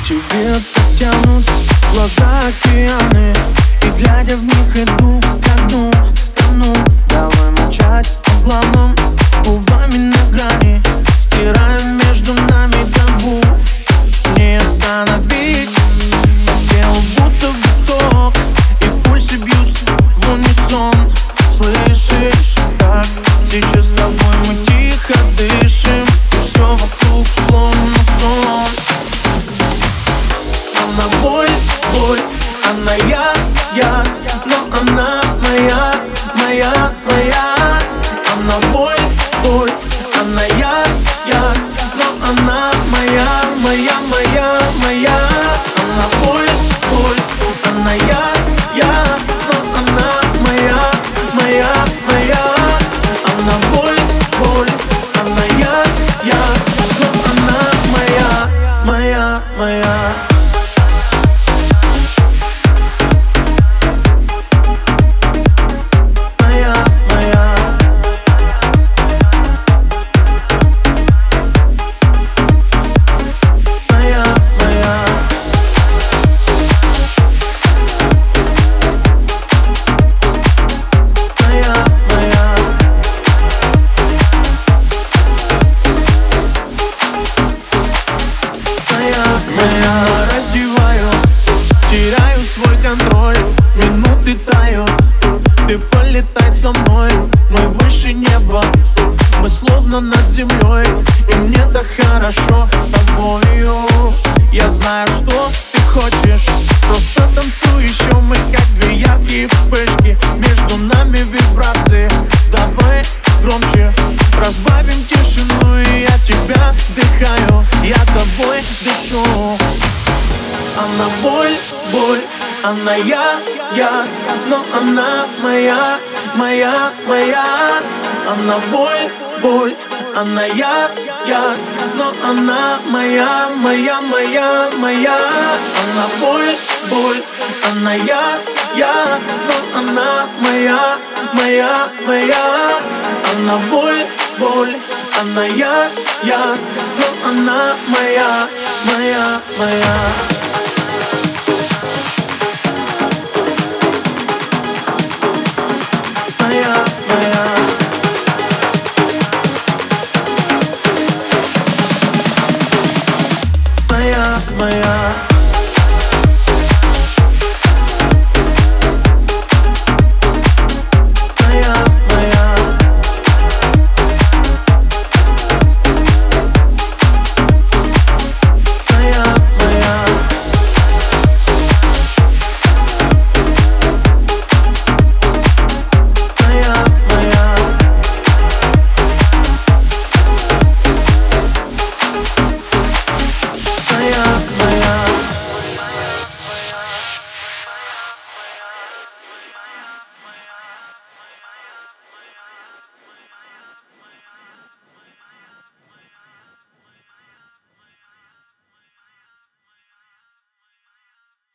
тебе так тянут глаза океаны, и глядя в них иду ко дну, тону. Давай молчать о главном, губами на грани, стираем между нами табу. Не остановить по телу будто биток, и пульсы бьются в унисон. Слышишь, как сейчас с тобой мы тихо дышим, и все вокруг словно сон. Она боль, боль, она яд, но она моя, моя, моя. Она боль, боль, она яд, но она моя, моя, моя, моя. Она боль, боль, она яд, но она моя, моя, моя. Она боль, боль, она яд, но она моя, моя, моя. Раздеваю, теряю свой контроль, минуты тают, ты полетай со мной, мы выше неба, мы словно над землей, и мне так хорошо с тобою. Я знаю, что ты хочешь, просто танцуй еще, мы как две яркие вспышки, между нами вибрации, давай громче, разбавим тишину, и я тебя вдыхаю, я тобой дышу. Она боль, боль, она яд, но она моя, моя, моя. Она боль, боль, она яд, но она моя, моя, моя, моя. Она боль, боль, она яд, но она моя, моя, моя. Она боль, боль, она яд, но она моя, моя, моя.